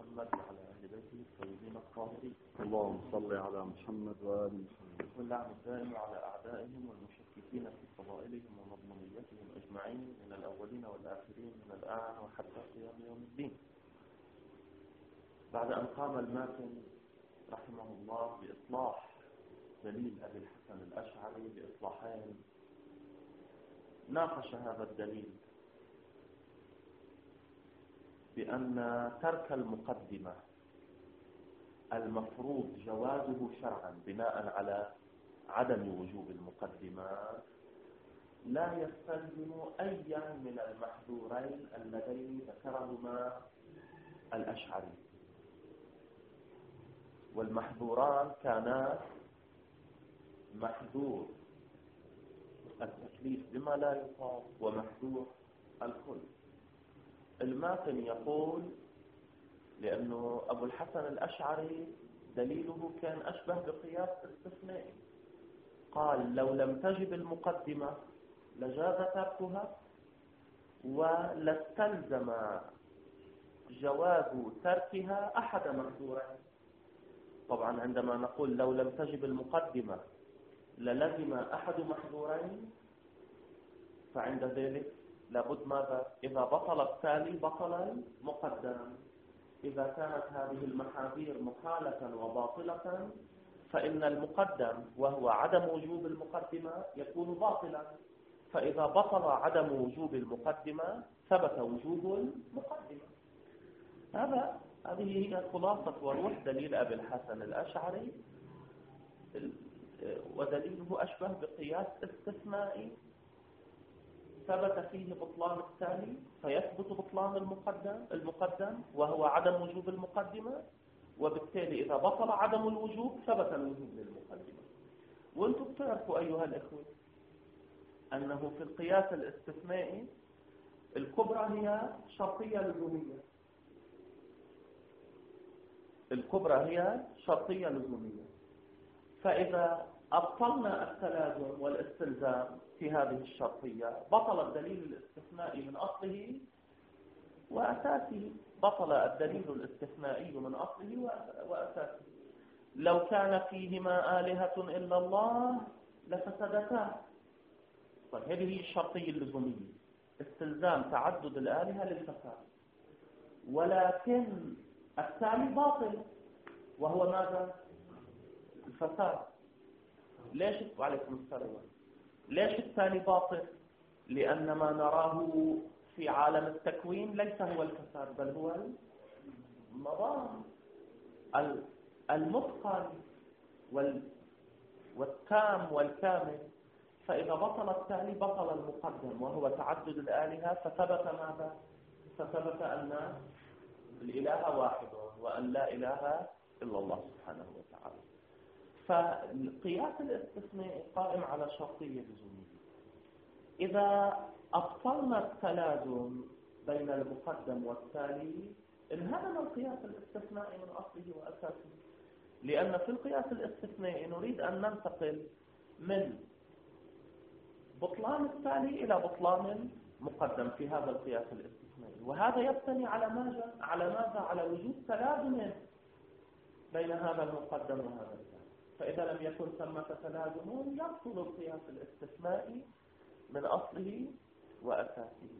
محمد وعلى أهل بيته الطيبين الطاهرين. اللهم صل على محمد وآل محمد. واللعن الدائم على أعدائهم والمشككين في فضائلهم ومضمونيتهم أجمعين من الأولين والآخرين من الآن وحتى قيام يوم الدين. بعد أن قام الماتن رحمه الله بإصلاح دليل أبي الحسن الأشعري بإصلاحين، ناقش هذا الدليل بأن ترك المقدمة المفروض جوازه شرعا بناء على عدم وجوب المقدمة لا يستلزم أيا من المحذورين اللذين ذكرهما الأشعري. والمحذوران كانا محذور التكليف بما لا يطاق ومحذور الخلق. الماتن يقول لأنه أبو الحسن الأشعري دليله كان أشبه بقياس استثنائي، قال لو لم تجب المقدمة لجاز تركها ولاستلزم جواز تركها أحد محذورين. طبعا عندما نقول لو لم تجب المقدمة للزم أحد محذورين، فعند ذلك لابد ماذا؟ إذا بطل التالي بطل المقدم. إذا كانت هذه المحاذير مخالفة وباطلة فإن المقدم وهو عدم وجوب المقدمة يكون باطلا، فإذا بطل عدم وجوب المقدمة ثبت وجوب المقدمة. هذه هي خلاصة وروح دليل أبي الحسن الأشعري، ودليله أشبه بقياس استثنائي ثبت فيه بطلان التالي فيثبت بطلان المقدم وهو عدم وجوب المقدمة، وبالتالي إذا بطل عدم الوجوب ثبت الوجوب للمقدمة. وانتم بتعرفوا أيها الإخوة أنه في القياس الاستثنائي الكبرى هي شرطية لزومية. الكبرى هي شرطية لزومية، فإذا أبطلنا التلازم والاستلزام في هذه الشرطية بطل الدليل الاستثنائي من أصله وأساسه. بطل الدليل الاستثنائي من أصله وأساسه. لو كان فيهما آلهة إلا الله لفسدتا. طيب هذه هي الشرطية اللزومية، استلزام تعدد الآلهة للفساد، ولكن الثاني باطل وهو ماذا؟ الفساد. ليش؟ وعليكم السلام. ليش الثاني باطل؟ لأن ما نراه في عالم التكوين ليس هو الفساد بل هو المضار المتقن والتام والكامل. فإذا بطل الثاني بطل المقدم وهو تعدد الآلهة، فثبت ماذا؟ فثبت أن الإله واحد وأن لا إله إلا الله سبحانه وتعالى. فالقياس الاستثنائي قائم على شرطية لزومية. إذا أبطلنا التلازم بين المقدم والتالي انهدم القياس الاستثنائي من أصله وأساسه، لأن في القياس الاستثنائي نريد أن ننتقل من بطلان التالي إلى بطلان المقدم في هذا القياس الاستثنائي، وهذا يبتني على ماذا؟ على وجود تلازم بين هذا المقدم وهذا التالي. فإذا لم يكن ثمة تلازم يبطل القياس الاستثنائي من أصله وأساسه.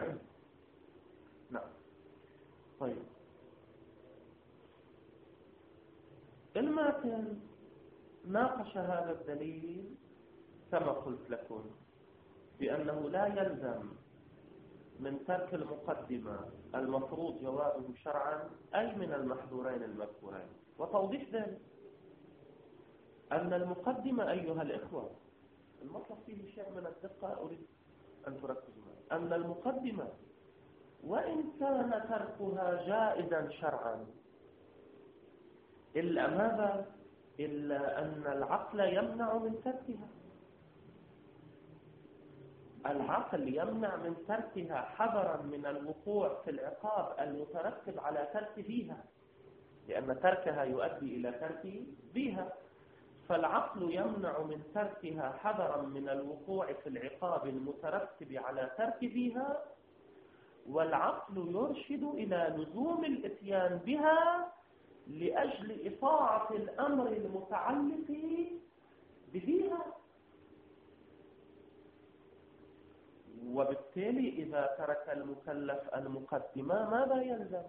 نعم. طيب الماتن ناقش هذا الدليل كما قلت لكم بأنه لا يلزم من ترك المقدمة المفروض جوازه شرعا أي من المحذورين المذكورين. وتوضيح ذلك أن المقدمة أيها الإخوة، المطلب فيه شيء من الدقة أريد أن تركزوا معي، أن المقدمة وإن كان تركها جائزا شرعا إلا ماذا؟ إلا أن العقل يمنع من تركها. العقل يمنع من تركها حذرا من الوقوع في العقاب المترتب على ترك بيها، لأن تركها يؤدي إلى ترك بيها. فالعقل يمنع من تركها حذرا من الوقوع في العقاب المترتب على ترك بيها، والعقل يرشد إلى لزوم الإتيان بها لأجل إطاعة الأمر المتعلق بها. وبالتالي إذا ترك المكلف المقدمة ماذا يلزم؟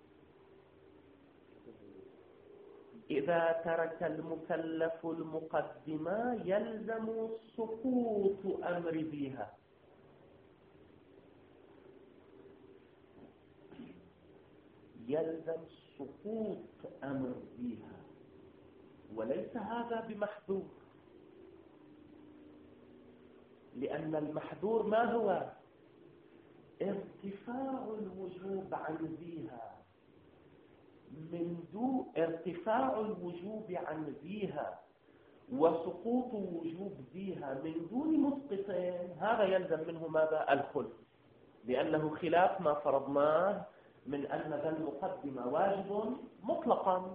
إذا ترك المكلف المقدمة يلزم سقوط أمر بها. يلزم سقوط أمر بها، وليس هذا بمحذور، لأن المحذور ما هو؟ ارتفاع الوجوب عن ذيها، من دون ارتفاع الوجوب عن ذيها وسقوط وجوب ذيها من دون مسقطين، هذا يلزم منه ماذا؟ الخلف، لأنه خلاف ما فرضناه من أن ذا المقدمة واجب مطلقا.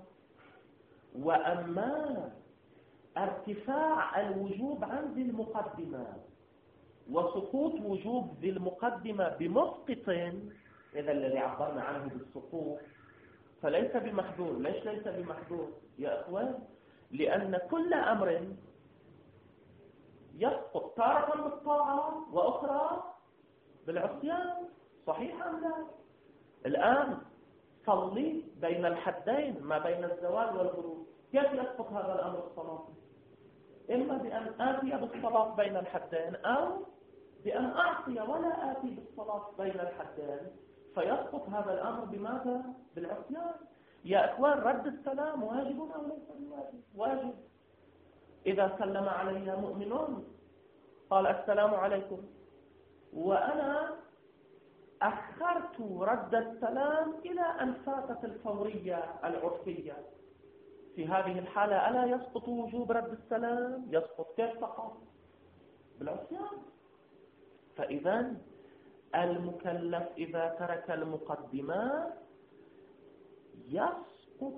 وأما ارتفاع الوجوب عن ذي المقدمة وسقوط وجوب ذي المقدمة بمسقط، إذا الذي عبرنا عنه بالسقوط فليس بمحذور. ليش ليس بمحذور يا أخوان؟ لأن كل أمر يسقط تارة بالطاعة وأخرى بالعصيان، صحيح أم لا؟ الآن صلي بين الحدين ما بين الزوال والغروب، كيف يسقط هذا الأمر الصلاة؟ إما بأن آتي بالصلاة بين الحدين أو بأن أعصي ولا آتي بالصلاة بين الحدين، فيسقط هذا الأمر بماذا؟ بالعصيان. يا إخوان رد السلام واجب أو ليس بواجب؟ واجب. إذا سلم علي مؤمنون قال السلام عليكم وأنا أخرت رد السلام إلى أن فاتت الفورية العرفية، في هذه الحالة ألا يسقط وجوب رد السلام؟ يسقط. كيف سقط؟ بالعصيان. فإذا المكلف إذا ترك المقدمات يسقط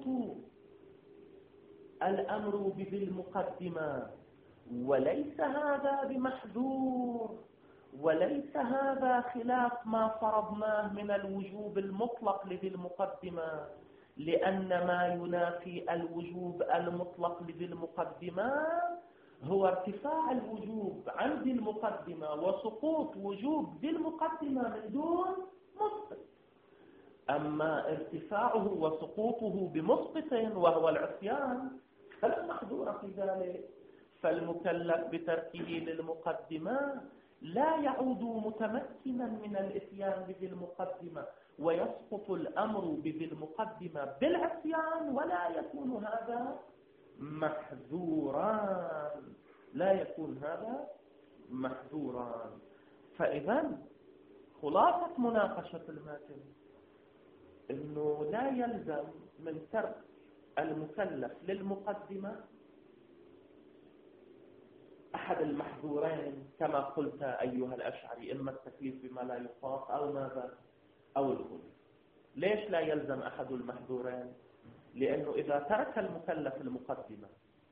الأمر بذي المقدمة، وليس هذا بمحذور، وليس هذا خلاف ما فرضناه من الوجوب المطلق لذي المقدمة، لأن ما ينافي الوجوب المطلق لذي المقدمة هو ارتفاع الوجوب عن ذي المقدمة وسقوط وجوب ذي المقدمة من دون مسقط. أما ارتفاعه وسقوطه بمسقط وهو العصيان فلا محذور في ذلك. فالمكلف بتركه للمقدمة لا يعود متمكنا من الاتيان بذي المقدمة، ويسقط الأمر بذي المقدمة بالعصيان، ولا يكون هذا محذورا، لا يكون هذا محذورا. فإذا خلاصة مناقشة الماتن إنه لا يلزم من ترك المكلف للمقدمة أحد المحذورين كما قلت أيها الأشعري، إما التكليف بما لا يطاق أو ماذا؟ أو الخلف. ليش لا يلزم أحد المحذورين؟ لأنه إذا ترك المكلف المقدمة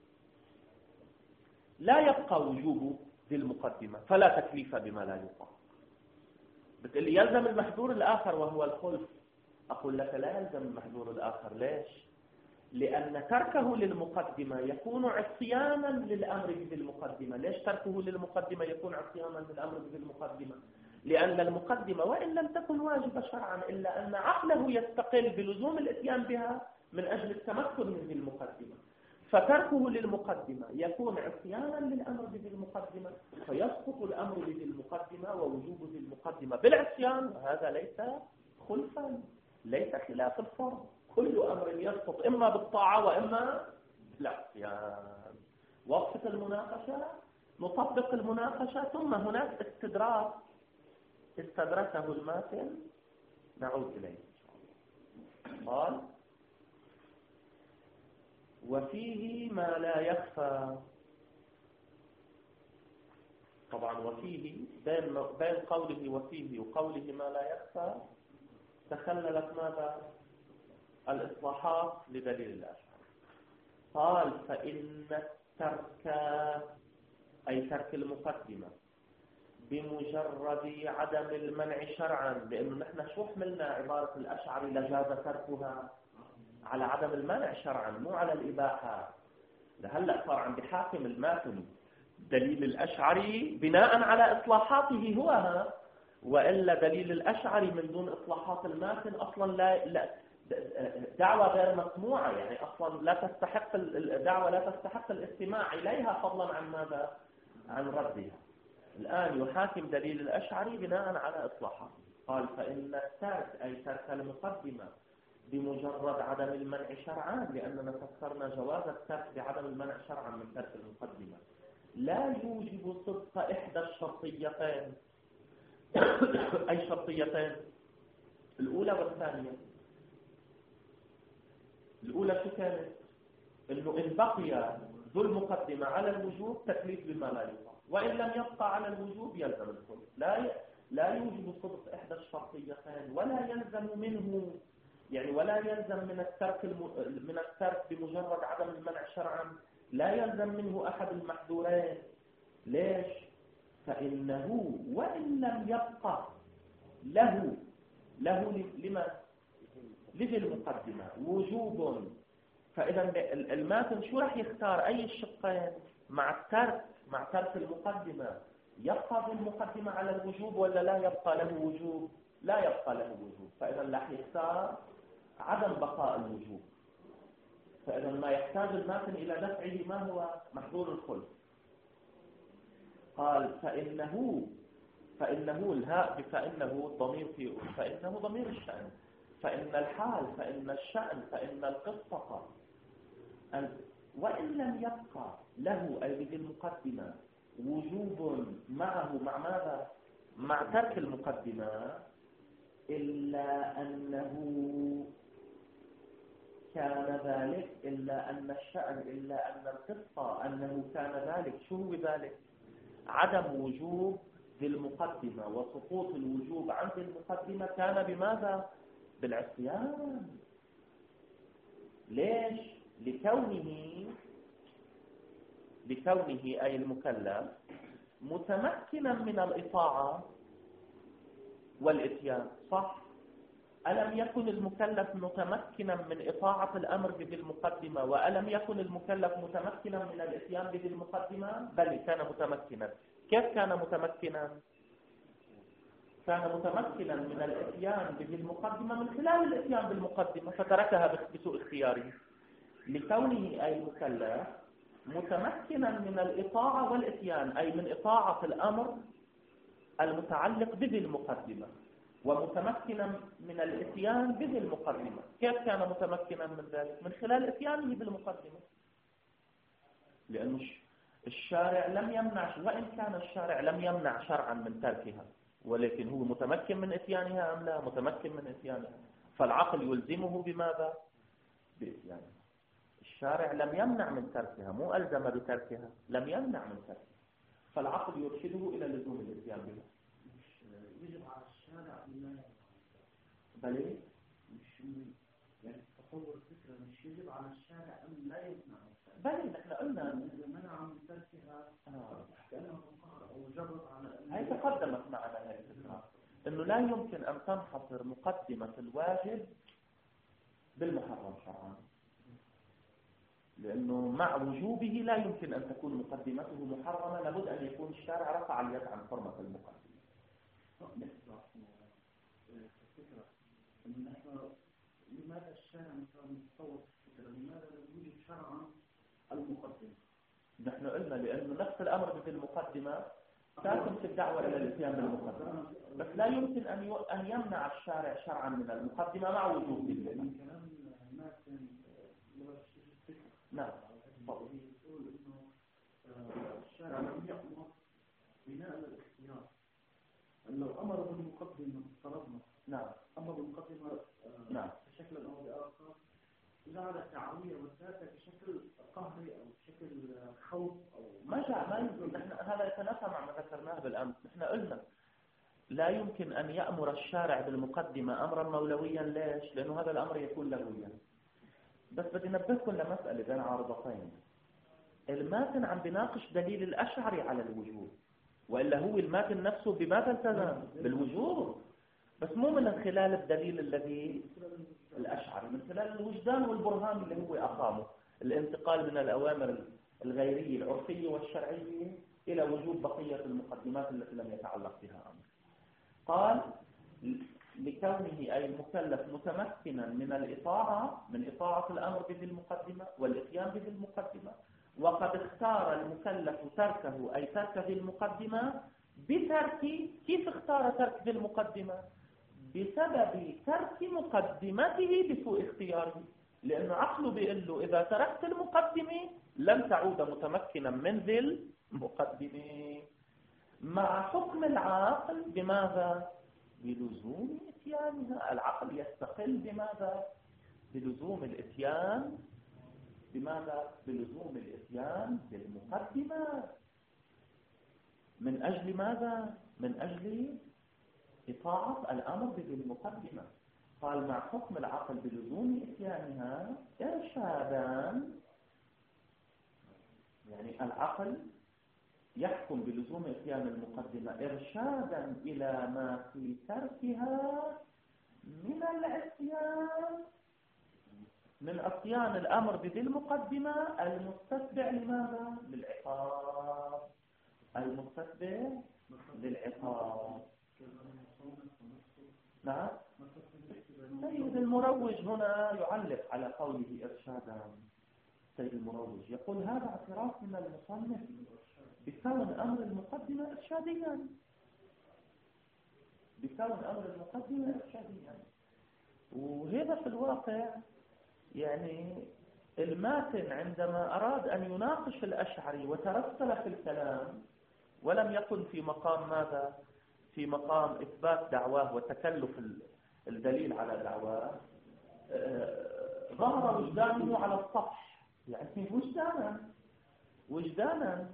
لا يبقى وجوب ذي المقدمة، فلا تكليف بما لا يطاق. بتقول لي يلزم المحذور الآخر وهو الخلف، أقول لك لا يلزم المحذور الآخر. ليش؟ لأن تركه للمقدمة يكون عصيانا للأمر بذي المقدمة. ليش تركه للمقدمة يكون عصيانا للأمر بذي المقدمة؟ لأن المقدمة وإن لم تكن واجبة شرعا إلا أن عقله يستقل بلزوم الإتيان بها من أجل التمكن من ذي المقدمة، فتركه للمقدمة يكون عصيانا للأمر بذي المقدمة، فيسقط الأمر بذي المقدمة ووجوب ذي المقدمة بالعصيان، وهذا ليس خلفا، ليس خلاف الفرض. كل أمر يسقط إما بالطاعة وإما بالعصيان. وقفة المناقشة نطبق المناقشة، ثم هناك استدراك استدركه الماتن نعود إليه إن شاء الله. قال وفيه ما لا يخفى. طبعا وفيه بين قوله وفيه وقوله ما لا يخفى تخللت ماذا؟ الإصلاحات لدليل الأشعار. قال فإن الترك أي ترك المقدمة بمجرد عدم المنع شرعا، لأنه نحن شو حملنا عبارة الأشعري لجاز تركها على عدم المنع شرعا مو على الإباحة. لهلأ صار عندي حاكم الماتن دليل الأشعري بناء على إصلاحاته هو وإلا دليل الأشعري من دون إصلاحات الماتن أصلا لا دعوة غير مسموعة، يعني أصلا لا تستحق الدعوة لا تستحق الاستماع إليها فضلا عن ماذا؟ عن ردها. الآن يحاكم دليل الأشعري بناء على إصلاحات. قال فإن الترك أي ترك المقدمة بمجرد عدم المنع شرعا، لأننا فسرنا جواز الترك بعدم المنع شرعا من ترك المقدمة، لا يوجب صدق إحدى الشرطيتين. أي شرطيتين؟ الأولى والثانية. الأولى شو كانت؟ إنه إن بقي ذو المقدمة على الوجوب تكليف بما لا يطاق، وإن لم يبقى على الوجوب يلزم الصدق. لا يوجب صدق إحدى الشرطيتين، ولا يلزم منه يعني ولا يلزم من الترك بمجرد عدم المنع شرعا لا يلزم منه أحد المحذورين. ليش؟ فإنه وإن لم يبقى له لما لذي المقدمة وجوب، فإذا الماتن شو راح يختار؟ أي الشقين مع ترك المقدمة؟ يبقى ذي المقدمة على الوجوب ولا لا يبقى له وجوب؟ لا يبقى له وجوب، فإذا راح يختار عدم بقاء الوجوب. فإذا ما يحتاج الماتن إلى دفعه ما هو؟ محظور الخلف. قال فإنه الهاء بفإنه ضمير فإنه ضمير الشأن، فإن الحال، فإن الشأن، فإن القصة. وإن لم يبقى له أي بذي المقدمة وجوب معه مع ماذا؟ مع ترك المقدمة، إلا أنه كان ذلك، إلا أن الشأن، إلا أن القصة أنه كان ذلك. شو هو ذلك؟ عدم وجوب ذي المقدمة وسقوط الوجوب عن ذي المقدمة كان بماذا؟ بالعصيان. ليش؟ لكونه أي المكلف متمكنا من الإطاعة والإتيان، صح؟ ألم يكن المكلف متمكنا من إطاعة الأمر بذي المقدمة، وألم يكن المكلف متمكنا من الإتيان بذي المقدمة؟ بل كان متمكنا. كيف كان متمكنا؟ كان متمكنا من الإتيان بذي المقدمة من خلال الإتيان بالمقدمة، فتركها بسوء اختياره. لكونه أي المكلف متمكنا من الإطاعة والإتيان، أي من إطاعة الأمر المتعلق بذي المقدمة، ومتمكنا من الإتيان بذي المقدمة. كيف كان متمكنا من ذلك؟ من خلال إتيانه بالمقدمة، لأن الشارع لم يمنع، وإن كان الشارع لم يمنع شرعا من تركها، ولكن هو متمكن من إتيانها أم لا؟ متمكن من إتيانها، فالعقل يلزمه بماذا؟ بإتيانها. الشارع لم يمنع من تركها، مو ألزم بتركها، لم يمنع من تركها، فالعقل يرشده إلى لزوم الإتيان بها. يجب على الشارع أن بل مش يعني تصور فكرة مش يجب على الشارع أن لا يمنع. بل نحن قلنا إذا منع من تركها كأنه قهر أو جرب على هي تقدمت معنا هذه الفكرة، إنه لا يمكن أن تنحصر مقدمة الواجب بالمحرم شرعا، لأنه مع وجوبه لا يمكن أن تكون مقدمته محرمة، لابد أن يكون الشارع رفع اليد عن حرمة المقدمة. الفكرة إن نحن لماذا الشارع مثلا متصور الفكرة؟ لماذا لا يوجد شرعا المقدمة؟ نحن قلنا لأنه نفس الأمر في المقدمة ساكن في الدعوة إلى الإتيان بالمقدمة، بس لا يمكن أن يمنع الشارع شرعا من المقدمة مع وجوب الفعل. نعم. يقول إنه الشارع لم يأمر بناء الاختيار، أن لو أمر بالمقدمة افترضنا نعم أمر بالمقدمة نعم بشكل أو بآخر جعل التعوية والذات بشكل قهري أو بشكل خوف أو ما يمكن. هذا يتنافى مع ما ذكرناه بالأمس. نحن قلنا لا يمكن أن يأمر الشارع بالمقدمة أمرا مولويا. ليش؟ لأنه هذا الأمر يكون لغويا. بس بدي نبهكم لمسألة بين عارضتين. الماتن عم بناقش دليل الأشعري على الوجوب، وإلا هو الماتن نفسه بماذا التزم؟ بالوجوب، بس مو من خلال الدليل الذي الأشعري، من خلال الوجدان والبرهان اللي هو أقامه، الانتقال من الأوامر الغيرية العرفية والشرعية إلى وجوب بقية المقدمات التي لم يتعلق بها أمر. قال لكونه أي المكلف متمكنا من الإطاعة، من إطاعة الأمر بذي المقدمة والإتيان بذي المقدمة، وقد اختار المكلف تركه أي ترك ذي المقدمة بترك، كيف اختار ترك ذي المقدمة؟ بسبب ترك مقدمته بسوء اختياره، لأنه عقله بيقول له إذا تركت المقدمة لن تعود متمكنا من ذي المقدمة، مع حكم العاقل بماذا؟ بلزوم إتيانها. العقل يستقل بماذا؟ بلزوم الإتيان. بماذا؟ بلزوم الإتيان بالمقدمة. من أجل ماذا؟ من أجل إطاعة الأمر بالمقدمة. قال مع حكم العقل بلزوم إتيانها إرشادا، يعني العقل يحكم بلزوم إتيان المقدمة إرشادا إلى ما في تركها من العصيان، من عصيان الأمر بذي المقدمة المستتبع لماذا؟ للعقاب، المستتبع للعقاب. نعم. سيد المروج هنا يعلق على قوله إرشادا. سيد المروج يقول هذا اعتراف من المصنف بكون أمر المقدمة إرشاديا، بكون أمر المقدمة إرشاديا. وهذا في الواقع يعني الماتن عندما أراد أن يناقش الأشعري وترسل في الكلام ولم يكن في مقام ماذا؟ في مقام إثبات دعواه وتكلف الدليل على دعواه، ظهر وجدانه على السطح، يعني وجدانا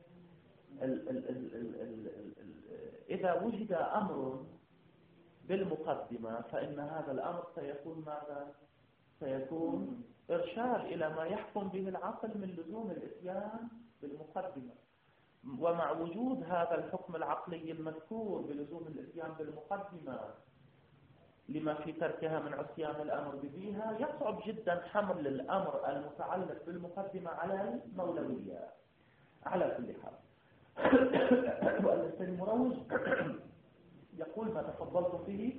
إذا وجد أمر بالمقدمة فإن هذا الأمر سيكون ماذا؟ سيكون إرشاد إلى ما يحكم به العقل من لزوم الإتيان بالمقدمة. ومع وجود هذا الحكم العقلي المذكور بلزوم الإتيان بالمقدمة لما في تركها من عصيان الأمر بذيها، يصعب جدا حمل الأمر المتعلق بالمقدمة على المولوية. على كل حال والسيد المروج يقول ما تفضلت فيه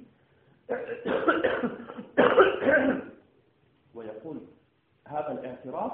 ويقول هذا الاعتراف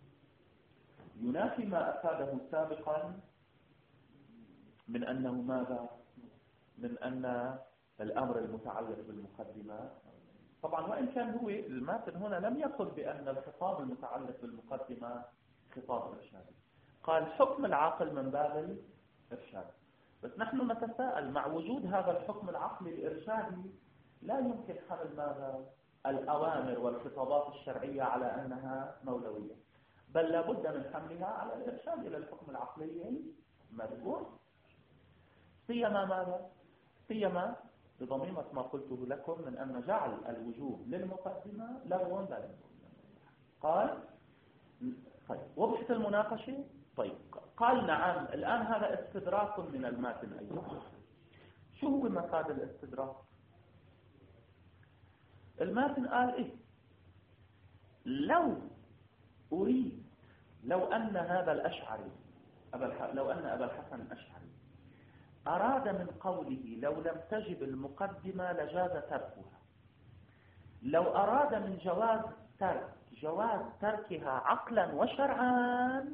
ينافي ما أفاده سابقا من أنه ماذا؟ من أن الأمر المتعلق بالمقدمة، طبعا وإن كان هو الماتن هنا لم يقل بأن الخطاب المتعلق بالمقدمة خطاب إرشادي، قال حكم العقل من باب الإرشاد. بس نحن نتساءل مع وجود هذا الحكم العقلي الإرشادي لا يمكن حمل ماذا؟ الأوامر والخطابات الشرعية على أنها مولوية، بل لابد من حملها على الإرشاد إلى الحكم العقلي المذكور، سيما ماذا؟ سيما بضميمة ما قلته لكم من أن جعل الوجوب للمقدمة لغو لا لغو. قال طيب وضحت المناقشة؟ طيب قال نعم. الآن هذا استدراك من الماتن أيضا. شو هو مفاد الاستدراك؟ الماتن قال إيه؟ لو أن هذا الأشعري لو أن أبا الحسن الأشعري أراد من قوله لو لم تجب المقدمة لجاز تركها، لو أراد من جواز تركها عقلا وشرعا،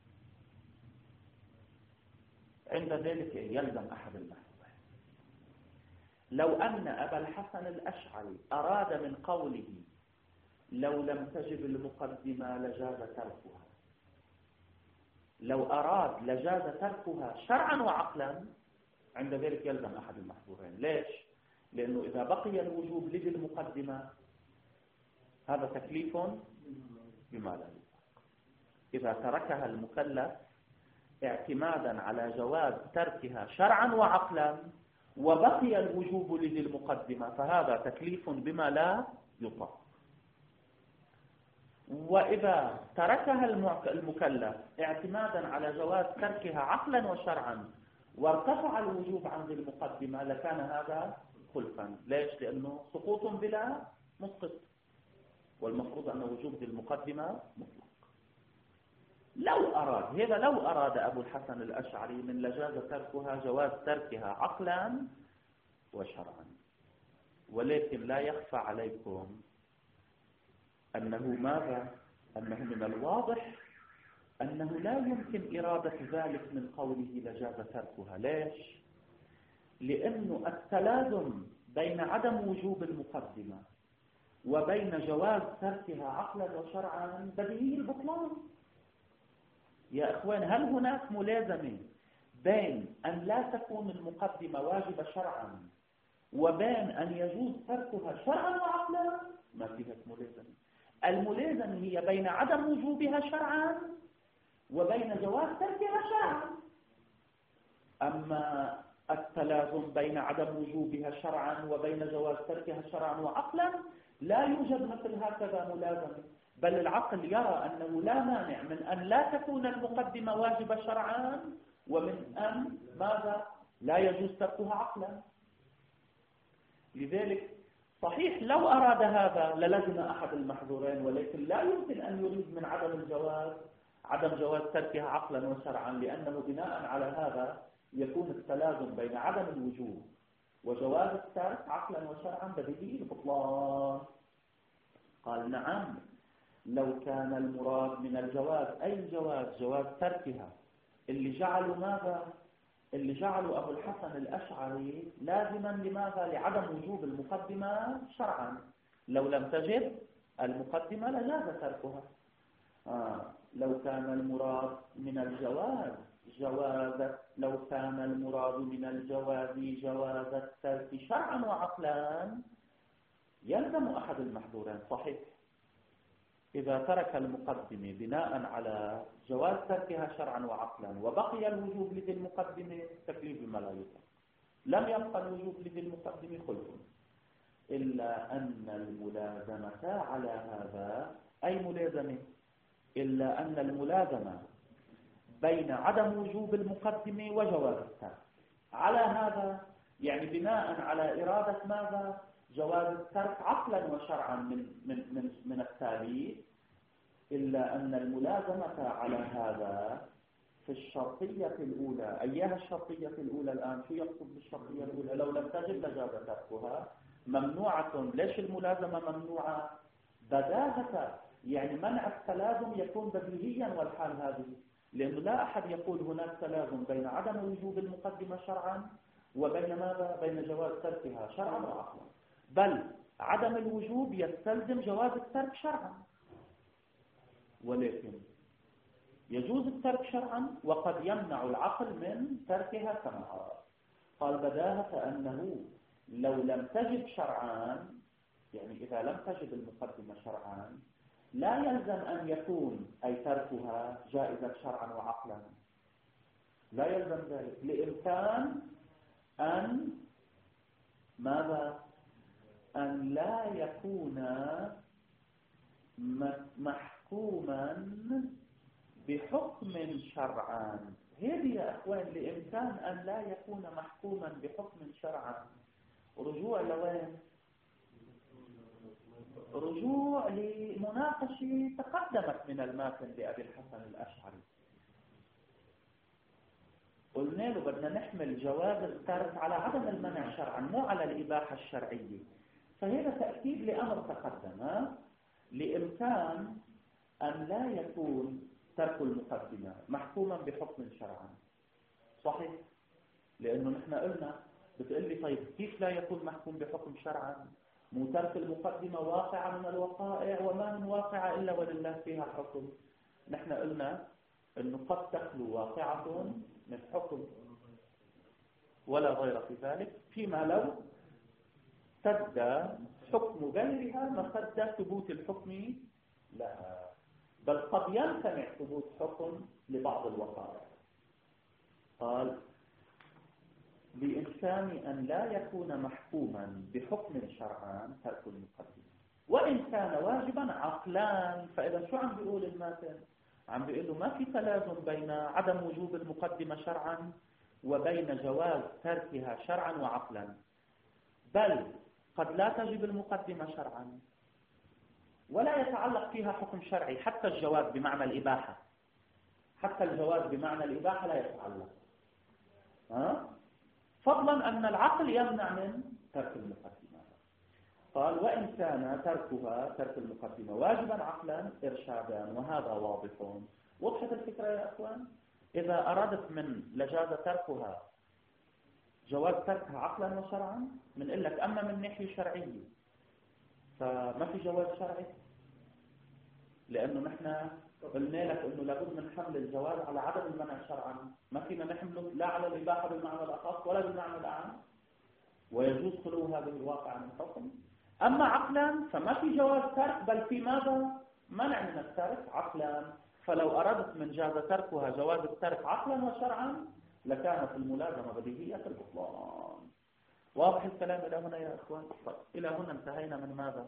عند ذلك يلزم أحد المحذورين. لو أن أبا الحسن الأشعري أراد من قوله لو لم تجب المقدمة لجاز تركها، لو أراد لجاز تركها شرعا وعقلا، عند ذلك يلزم أحد المحظورين. ليش؟ لأنه إذا بقي الوجوب لذي المقدمة هذا تكليف بما لا يطاق. إذا تركها المكلف اعتمادا على جواز تركها شرعا وعقلا وبقي الوجوب لذي المقدمة فهذا تكليف بما لا يطاق. وإذا تركها المكلف اعتمادا على جواز تركها عقلا وشرعا وارتفع الوجوب عن ذي المقدمة لكان هذا خلفا. ليش؟ لأنه سقوط بلا مسقط، والمفروض أن وجوب ذي المقدمة مطلق. لو أراد أبو الحسن الأشعري من لجاز تركها جواز تركها عقلا وشرعا. ولكن لا يخفى عليكم أنه من الواضح أنه لا يمكن إرادة ذلك من قوله لجاز تركها. ليش؟ لأنه التلازم بين عدم وجوب المقدمة وبين جواز تركها عقلا وشرعا بديهي البطلان. يا أخوان، هل هناك ملازمة بين أن لا تكون المقدمة واجبة شرعا وبين أن يجوز تركها شرعا وعقلا؟ ما فيها ملازمة. الملازمة هي بين عدم وجوبها شرعا وبين جواز تركها شرعا. أما التلازم بين عدم وجوبها شرعا وبين جواز تركها شرعا وعقلا لا يوجد مثل هكذا ملازمة، بل العقل يرى أنه لا مانع من أن لا تكون المقدمة واجبة شرعا ومن أن ماذا لا يجوز تركها عقلا. لذلك صحيح لو أراد هذا للزم أحد المحظورين، ولكن لا يمكن أن يريد من عدم جواز تركها عقلا وشرعا، لأنه بناء على هذا يكون التلازم بين عدم الوجوب وجواز الترك عقلا وشرعا بديهي البطلان. قال نعم، لو كان المراد من الجواز أي جواز تركها اللي جعلوا أبو الحسن الأشعري لازما لماذا؟ لعدم وجوب المقدمة شرعا. لو لم تجب المقدمة لجاز تركها. لو كان المراد من الجواز جواز الترك شرعا وعقلا يلزم أحد المحظورين. صحيح إذا ترك المقدمة بناء على جواز تركها شرعا وعقلا وبقي الوجوب لذي المقدمة تكليف بما لا يطاق، لم يبقى الوجوب لذي المقدمة خلف. إلا أن الملازمة على هذا أي ملازمة؟ إلا أن الملازمة بين عدم وجوب المقدمة وجواز الترك على هذا، يعني بناء على إرادة ماذا؟ جواز الترك عقلا وشرعا من التالي. إلا أن الملازمة على هذا في الشرطية الأولى. أيها الشرطية الأولى الآن؟ شو يقصد بالشرطية الأولى؟ لو لم تجب لجاز تركها ممنوعة. ليش الملازمة ممنوعة؟ بداهة، يعني منع التلازم يكون بديهيا والحال هذه، لأنه لا أحد يقول هناك تلازم بين عدم وجوب المقدمة شرعا وبين ماذا؟ بين جواز تركها شرعا وعقلا، بل عدم الوجوب يستلزم جواز الترك شرعا. ولكن يجوز الترك شرعا وقد يمنع العقل من تركها كما أراد. قال بداهة أنه لو لم تجب شرعا، يعني إذا لم تجب المقدمة شرعا لا يلزم أن يكون أي تركها جائزة شرعا وعقلا، لا يلزم ذلك، لإمكان أن ماذا؟ أن لا يكون محكوما بحكم شرعا. هذه يا أخوان لإمكان أن لا يكون محكوما بحكم شرعا. رجوع لوين؟ رجوع لمناقشة تقدمت من الماتن لأبي الحسن الأشعري. قلنا له بدنا نحمل جواز الترك على عدم المنع شرعا مو على الإباحة الشرعية. فهذا تأكيد لأمر تقدم، لإمكان أن لا يكون ترك المقدمة محكوما بحكم شرعا. صحيح؟ لأنه نحن قلنا بتقول لي طيب كيف لا يكون محكوم بحكم شرعا؟ مو ترك المقدمة واقعة من الوقائع وما من واقعة إلا ولله فيها حكم. نحن قلنا أنه قد تخلو واقعة من حكم ولا غير في ذلك، فيما لو سد حكم غيرها مسد ثبوت الحكم لها، بل قد يمتنع ثبوت حكم لبعض الوقائع. قال بإمكان أن لا يكون محكوما بحكم شرعا ترك المقدمة، وإن كان واجبا عقلان. فإذا شو عم بيقول الماتن؟ عم بيقول له ما في تلازم بين عدم وجوب المقدمة شرعا وبين جواز تركها شرعا وعقلا، بل قد لا تجب المقدمة شرعا ولا يتعلق فيها حكم شرعي، حتى الجواز بمعنى الإباحة، حتى الجواز بمعنى الإباحة لا يتعلق، فضلا أن العقل يمنع من ترك المقدمة. قال وإن كان ترك المقدمة واجبا عقلا إرشادا، وهذا واضح. وضحت الفكرة يا أخوان؟ إذا أردت من لجاز تركها جواز تركها عقلا وشرعا من لك، أما من ناحية شرعية فما في جواز شرعي، لأنه نحن قلنا لك أنه لابد من حمل الجواز على عدم المنع شرعا، ما فينا نحمله لا على الإباحة بالمعنى الأخص ولا بالمعنى الأعم، ويجوز خلو هذا الواقع من الحكم. أما عقلا فما في جواز ترك، بل في ماذا؟ منع من الترك عقلا. فلو أردت من جاز تركها جواز الترك عقلا وشرعا لكانت الملازمة بديهية البطلان. واضح الكلام إلى هنا يا أخوان؟ طيب إلى هنا انتهينا من ماذا؟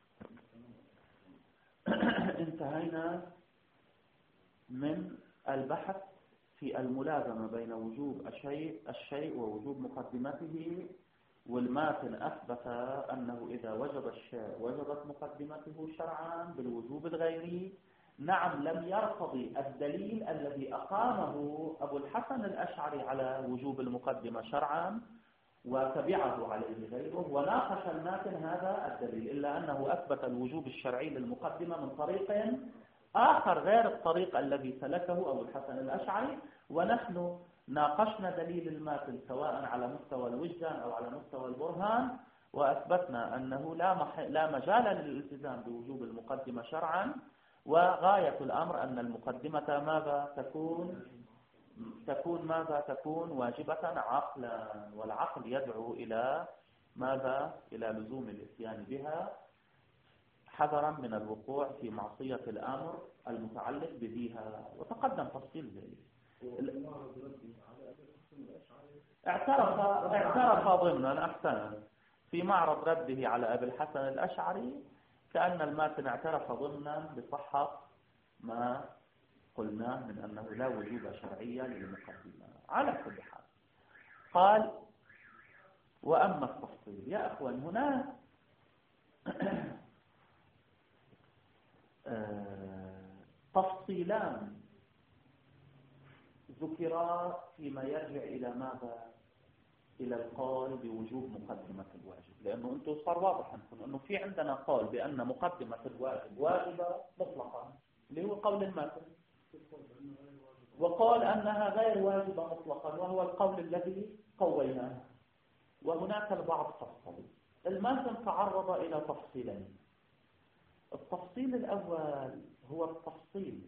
انتهينا من البحث في الملازمة بين وجوب الشيء ووجوب مقدمته، والماتن أثبت أنه إذا وجب الشيء وجبت مقدمته شرعا بالوجوب الغيري. نعم، لم يرتضي الدليل الذي أقامه أبو الحسن الأشعري على وجوب المقدمة شرعا وتبعه عليه غيره، وناقش الماتن هذا الدليل، إلا أنه أثبت الوجوب الشرعي للمقدمة من طريق آخر غير الطريق الذي سلكه أبو الحسن الأشعري. ونحن ناقشنا دليل الماتن سواء على مستوى الوجدان أو على مستوى البرهان، وأثبتنا أنه لا مجال للالتزام بوجوب المقدمة شرعا، وغاية الأمر أن المقدمة ماذا تكون واجبة عقلا، والعقل يدعو إلى ماذا؟ إلى لزوم الإتيان بها حذرا من الوقوع في معصية الأمر المتعلق بذيها، وتقدم تفصيل ذلك. اعترف ضمنا أحسنا في معرض رده على أبي الحسن الأشعري، كأن الماتن اعترف ضمنا بصحة ما قلناه من أنه لا وجوب شرعية للمقدمة. على كل حال قال وأما التفصيل يا أخوان، هنا تفصيلان ذكرا فيما يرجع إلى ماذا؟ إلى القول بوجوب مقدمة الواجب، لأنه أنتم صار واضح عندكم أنه في عندنا قول بأن مقدمة الواجب واجبة مطلقا اللي هو قول الماتن، وقال أنها غير واجبة مطلقا وهو القول الذي قويناه. وهناك البعض فصل. الماتن تعرض إلى تفصيلين. التفصيل الأول هو التفصيل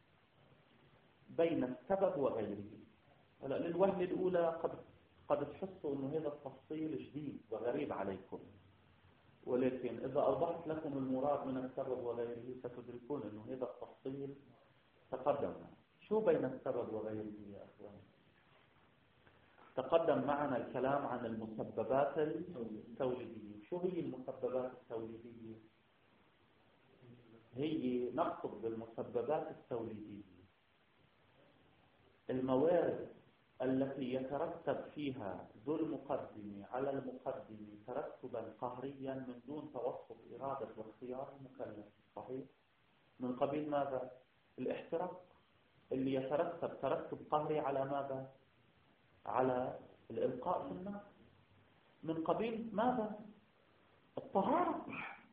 بين السبب وغيره. للوهلة الأولى قد تحسوا أنه هذا التفصيل جديد وغريب عليكم، ولكن إذا أوضحت لكم المراد من السبب وغيره ستدركون أنه هذا التفصيل تقدم. شو بين السبب وغيره يا أخوان؟ تقدم معنا الكلام عن المسببات التوجيدية. شو هي المسببات التوجيدية؟ هي نقصد بالمسببات التوجيدية الموارد التي يترتب فيها ذو المقدم على المقدم ترتبا قهريا من دون توسط إرادة واختيار المكلف. صحيح؟ من قبيل ماذا؟ الاحتراق اللي يترتب ترتب قهري على ماذا؟ على الإلقاء في النار. من قبيل ماذا؟ الطهارة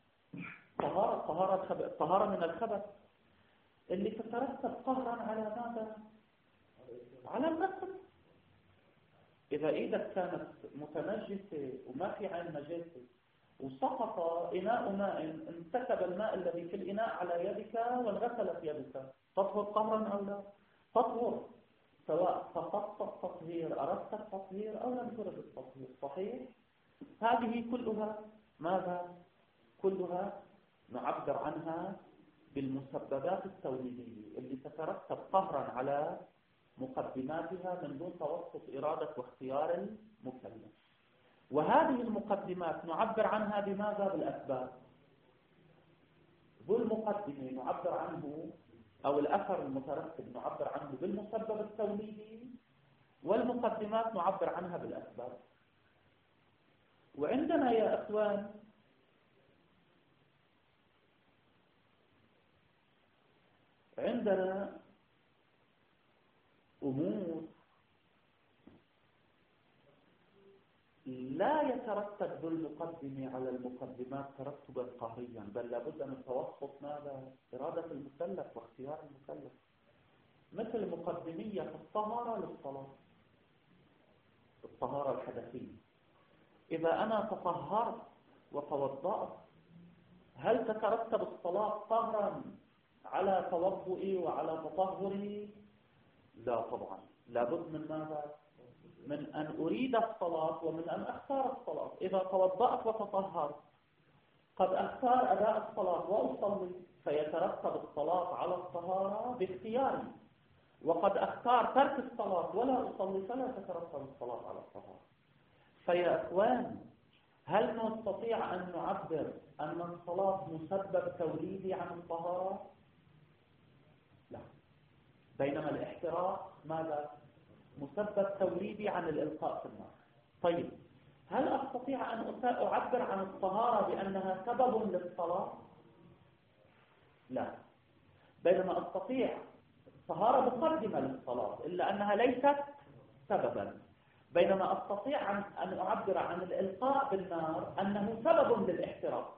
من الخبث اللي تترتب قهرا على ماذا؟ على الغسل. إذا إيدك كانت متنجسة وما في عين نجاسة وسقط إناء ماء، انتكب الماء الذي في الإناء على يدك وانغسلت يدك، تطهر قهرا أو لا؟ تطهر، سواء قصدت التطهير، أردت التطهير أو لم ترد التطهير. صحيح؟ هذه كلها ماذا؟ كلها نعبر عنها بالمسببات التوليدية اللي تترتب قهرا على مقدماتها من دون توسط إرادة واختيار المكلف. وهذه المقدمات نعبر عنها بماذا؟ بالأسباب. ذو المقدمة نعبر عنه أو الأثر المترتب نعبر عنه بالمسبب التوليدي، والمقدمات نعبر عنها بالأسباب. وعندنا يا أخوان عندنا أمور لا يترتب بالمقدمة على المقدمات ترتبا قهريا، بل لابد من توسط ماذا؟ إرادة المكلف واختيار المكلف. مثل مقدمية في الطهارة للصلاة، الطهارة الحدثية. إذا أنا تطهرت وتوضأت هل تترتب الصلاة طهرا على توضئي وعلى تطهري؟ لا طبعا، لابد من ماذا؟ من أن أريد الصلاة ومن أن أختار الصلاة. إذا توضأت وتطهرت قد أختار أداء الصلاة وأصلي، فيترتب الصلاة على الطهارة باختياري، وقد أختار ترك الصلاة ولا أصلي فلا تترتب الصلاة على الطهارة. فيا أخوان، هل نستطيع أن نعبر أن الصلاة مسبب توليدي عن الطهارة؟ لا. بينما الاحتراق ماذا؟ مسبب توليدي عن الإلقاء في النار. طيب، هل أستطيع أن أعبر عن الطهارة بأنها سبب للصلاة؟ لا. بينما أستطيع الطهارة مقدمة للصلاة إلا أنها ليست سببا، بينما أستطيع أن أعبر عن الإلقاء بالنار أنه سبب للاحتراق.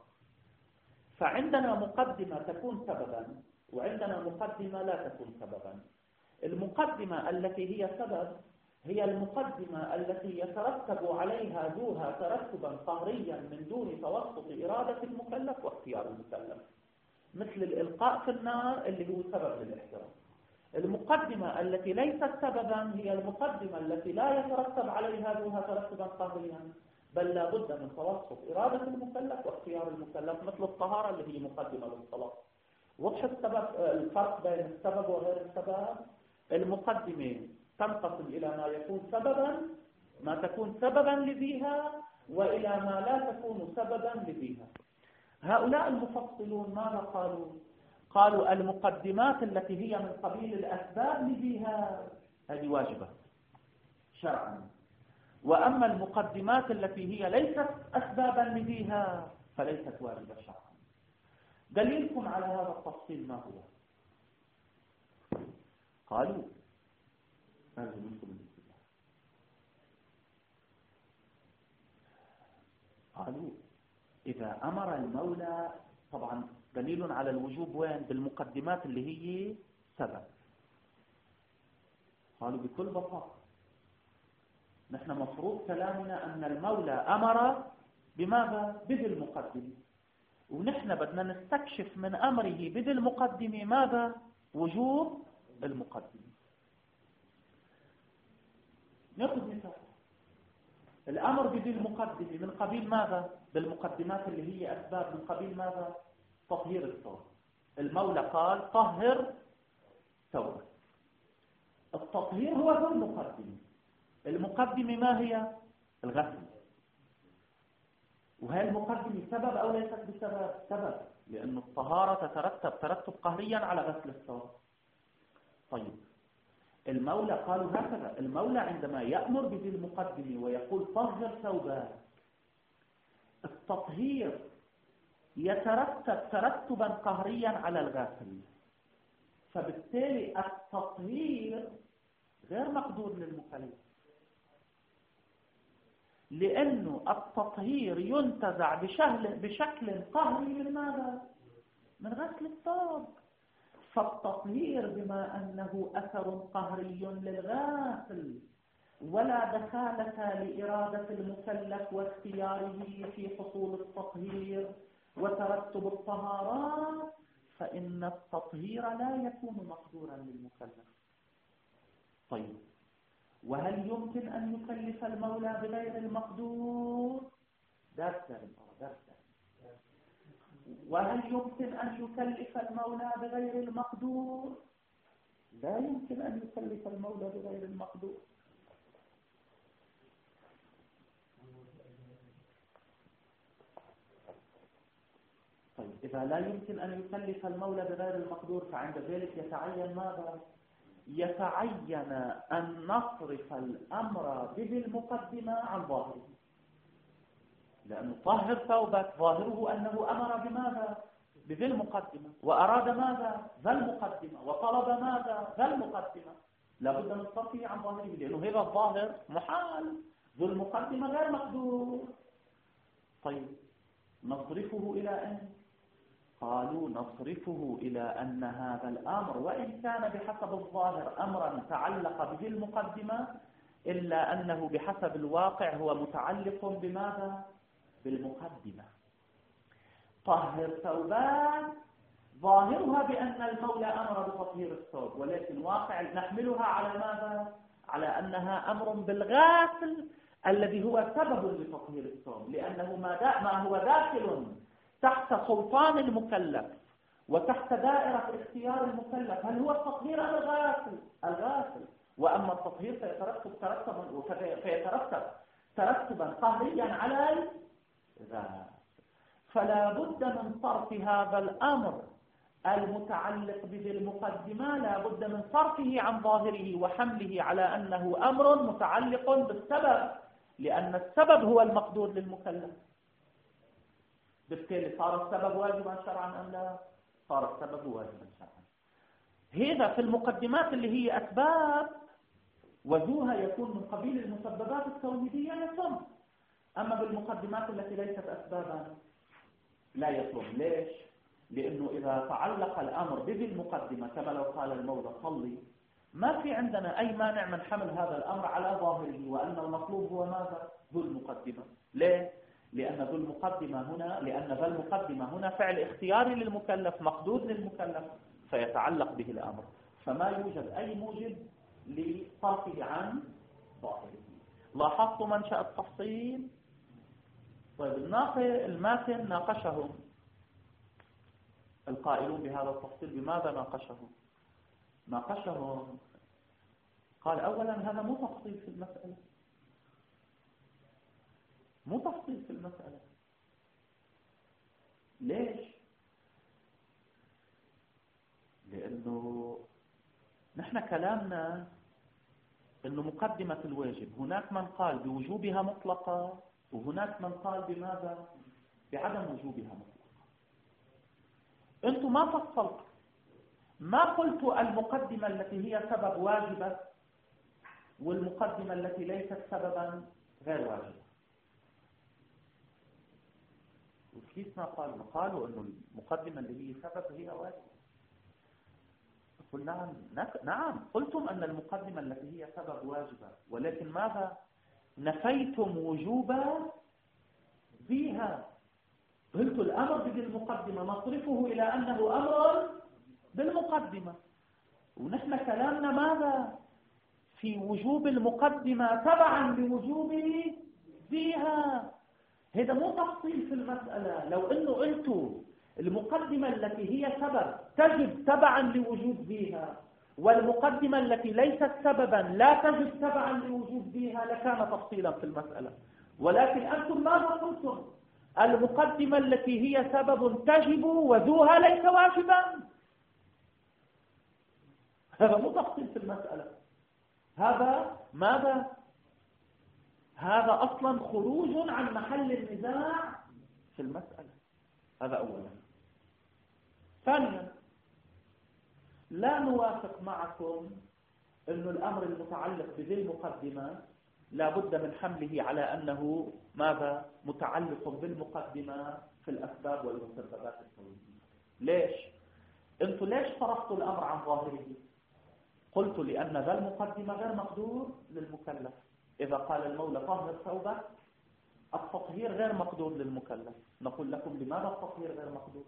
فعندنا مقدمة تكون سببا وعندنا مقدمة لا تكون سببا. المقدمة التي هي سبب هي المقدمة التي يترتب عليها ذوها ترتبا قهريا من دون توسط إرادة المكلف واختيار المكلف، مثل الإلقاء في النار اللي هو سبب للاحتراق. المقدمة التي ليست سببا هي المقدمة التي لا يترتب عليها ذوها ترتبا قهريا، بل لا بد من توسط إرادة المكلف واختيار المكلف، مثل الطهارة اللي هي مقدمة للصلاة. وضح الفرق بين السبب وغير السبب؟ المقدمة تنقسم إلى ما يكون سببا، ما تكون سببا لذيها، وإلى ما لا تكون سببا لذيها. هؤلاء المفصلون ماذا قالوا؟ قالوا المقدمات التي هي من قبيل الأسباب لذيها هذه واجبة شرعا، وأما المقدمات التي هي ليست أسبابا لذيها فليست واجبة شرعا. دليلكم على هذا التفصيل ما هو؟ قالوا قالوا إذا أمر المولى، طبعا دليل على الوجوب وين؟ بالمقدمات اللي هي سبب. قالوا بكل بساطة نحن مفروض كلامنا أن المولى أمر بماذا؟ بذي المقدمة، ونحن بدنا نستكشف من أمره بذي المقدمة ماذا؟ وجوب المقدمة. نأخذ مثال الأمر بذي المقدمة من قبيل ماذا؟ بالمقدمات اللي هي أسباب، من قبيل ماذا؟ تطهير الثوب. المولى قال طهر ثوبك. التطهير هو ذو المقدمة. المقدمة ما هي؟ الغسل. وهي المقدمة سبب أو ليست بسبب؟ سبب، لأن الطهارة تترتب ترتب قهريا على غسل الثوب. طيب، المولى قالوا هكذا، المولى عندما يأمر بذي المقدمة ويقول طهر ثوبك، التطهير يترتب ترتبا قهريا على الغاسل، فبالتالي التطهير غير مقدور للمكلف، لأنه التطهير ينتزع بشكل قهري من ماذا؟ من غسل الثوب. فالتطهير بما أنه أثر قهري للغاسل ولا دخالة لإرادة المكلف واختياره في حصول التطهير وترتب الطهارات، فإن التطهير لا يكون مقدورا للمكلف. طيب، وهل يمكن أن يكلف المولى بغير المقدور؟ وهل يمكن أن يكلف المولى بغير المقدور؟ لا يمكن أن يكلف المولى بغير المقدور. طيب، إذا لا يمكن أن يكلف المولى بغير المقدور، فعند ذلك يتعين ماذا؟ يتعين أن نصرف الأمر بذي المقدمة عن ظاهره، لأنه طهر ثوبك ظاهره أنه أمر بماذا؟ بذي المقدمة، وأراد ماذا؟ ذا المقدمة، وطلب ماذا؟ ذا المقدمة. لابد من صرفه عن ظاهره، لأنه هذا الظاهر محال، ذو المقدمة غير مقدور. طيب نصرفه إلى أين؟ قالوا نصرفه إلى أن هذا الأمر وإن كان بحسب الظاهر أمرا تعلق به المقدمة، إلا أنه بحسب الواقع هو متعلق بماذا؟ بالمقدمة. طهر ثوبان ظاهرها بأن المولى أمر بتطهير الثوب، ولكن واقع نحملها على ماذا؟ على أنها أمر بالغاسل الذي هو سبب لتطهير الثوب، لأنه ما هو داخل تحت سلطان المكلف وتحت دائرة اختيار المكلف، هل هو التطهير أم الغاسل؟ الغاسل. وأما التطهير فيترتب ترتبا قهريا على الغاسل. فلا بد من صرف هذا الأمر المتعلق بذي المقدمة، لا بد من صرفه عن ظاهره وحمله على أنه أمر متعلق بالسبب، لأن السبب هو المقدور للمكلف. بالتالي صار السبب واجبا شرعا أم لا؟ صار السبب واجبا شرعا. هذا في المقدمات اللي هي أسباب وذوها يكون من قبيل المسببات التوحيدية يصم. أما بالمقدمات التي ليست أسبابا لا يصم. ليش؟ لأنه إذا تعلق الأمر بذي المقدمة كما لو قال المولى صلي، ما في عندنا أي مانع من حمل هذا الأمر على ظاهره وأن المطلوب هو ماذا؟ ذو المقدمة. ليه؟ لأن ذو المقدمة هنا فعل اختياري للمكلف مقدور للمكلف فيتعلق به الأمر، فما يوجد أي موجب لصرفه عن ظاهره. لاحظتم منشأ التفصيل؟ طيب الماتن ناقشهم القائلون بهذا التفصيل. بماذا ناقشهم؟ قال أولا هذا مو تفصيل في المسألة، مو تفصيل في المسألة. ليش؟ لأنه نحن كلامنا أنه مقدمة الواجب هناك من قال بوجوبها مطلقة وهناك من قال بماذا؟ بعدم وجوبها مطلقة. أنتم ما فصلت، ما قلت المقدمة التي هي سبب واجبة والمقدمة التي ليست سببا غير واجبة. وكيف ما قالوا أنه المقدمة اللي هي سبب هي واجبة. قلنا نعم قلتم أن المقدمة التي هي سبب واجبة، ولكن ماذا؟ نفيتم وجوبا فيها. قلت الأمر بذي المقدمة نصرفه إلى أنه أمر بالمقدمة، ونحن كلامنا ماذا؟ في وجوب المقدمة تبعا لوجوب فيها. هذا مو تفصيل في المسألة. لو أنه قلتوا المقدمة التي هي سبب تجب تبعا لوجود فيها، والمقدمة التي ليست سببا لا تجب تبعا لوجود فيها، لكان تفصيلا في المسألة. ولكن أنتم ماذا قلتم؟ المقدمة التي هي سبب تجب وذوها ليس واجبا. هذا مو تفصيل في المسألة، هذا ماذا؟ هذا أصلا خروج عن محل النزاع في المسألة. هذا أولا. ثانيا لا نوافق معكم أن الأمر المتعلق بذي المقدمة لا بد من حمله على أنه ماذا؟ متعلق بالمقدمة في الأسباب والمسببات التوحيدية. ليش؟ أنتم ليش صرفتوا الأمر عن ظاهره؟ قلت لأن ذا المقدمة غير مقدور للمكلف. إذا قال المولى طهر ثوبك، التطهير غير مقدور للمكلف. نقول لكم لماذا التطهير غير مقدور؟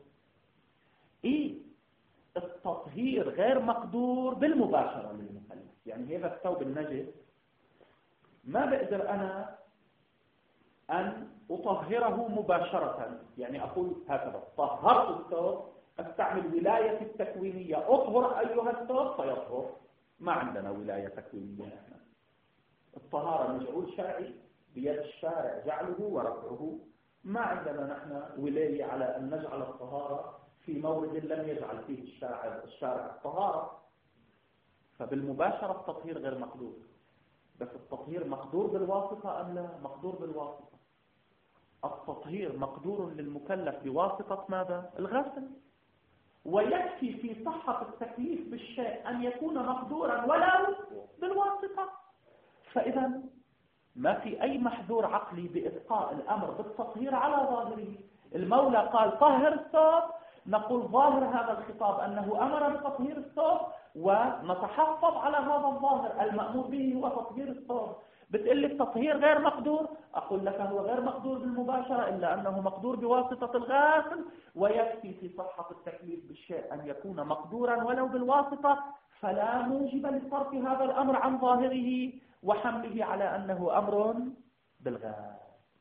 التطهير غير مقدور بالمباشرة للمكلف. يعني هذا الثوب النجس ما بقدر أنا أن أطهره مباشرة. يعني أقول هكذا طهرت الثوب، أستعمل ولاية التكوينية، أطهر أيها الثوب فيطهر. ما عندنا ولاية تكوينية. احنا الطهارة مجعول شرعي بيد الشارع جعله ورفعه. ما عندنا نحن ولاية على أن نجعل الطهارة في مورد لم يجعل فيه الشارع الطهارة. فبالمباشرة التطهير غير مقدور، بس التطهير مقدور بالواسطة أم لا؟ مقدور بالواسطة. التطهير مقدور للمكلف بواسطة ماذا؟ الغسل. ويكفي في صحة التكليف بالشيء أن يكون مقدورا ولو بالواسطة. فإذا ما في أي محذور عقلي بإبقاء الأمر بالتطهير على ظاهره. المولى قال طهر الثوب، نقول ظاهر هذا الخطاب أنه أمر بتطهير الثوب، ونتحفظ على هذا الظاهر. المأمور به هو تطهير الثوب. بتقول لي التطهير غير مقدور، أقول لك هو غير مقدور بالمباشرة إلا أنه مقدور بواسطة الغاسل. ويكفي في صحة التكليف بالشيء أن يكون مقدورا ولو بالواسطة، فلا موجب لصرف هذا الأمر عن ظاهره وحمله على أنه أمر بالغاز.